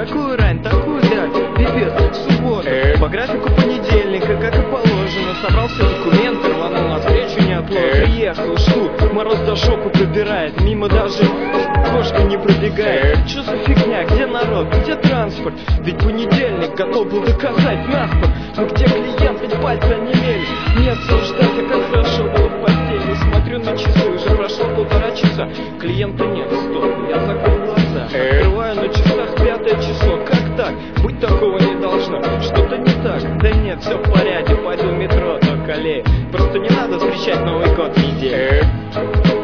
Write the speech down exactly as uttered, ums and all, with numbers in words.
Такую рань, такую даль, пипец, суббота. По графику понедельника, как и положено. Собрал все документы, рванул навстречу неотложно. Приехал, жду, мороз до шоку пробирает. Мимо даже кошка не пробегает. Что за фигня, где народ, где транспорт? Ведь понедельник готов был доказать наспор. Но где клиент, ведь пальцы онемели. Не обсуждать, а как хорошо было в постели. Смотрю на часы, уже прошло полтора часа. Клиента нет, стоп, я закрыл глаза. Открываю на часах пятое число. Как так? Быть такого не должно. Что-то не так? Да нет, все в порядке, пойду в метро, только лей. Просто не надо встречать Новый год в неделю.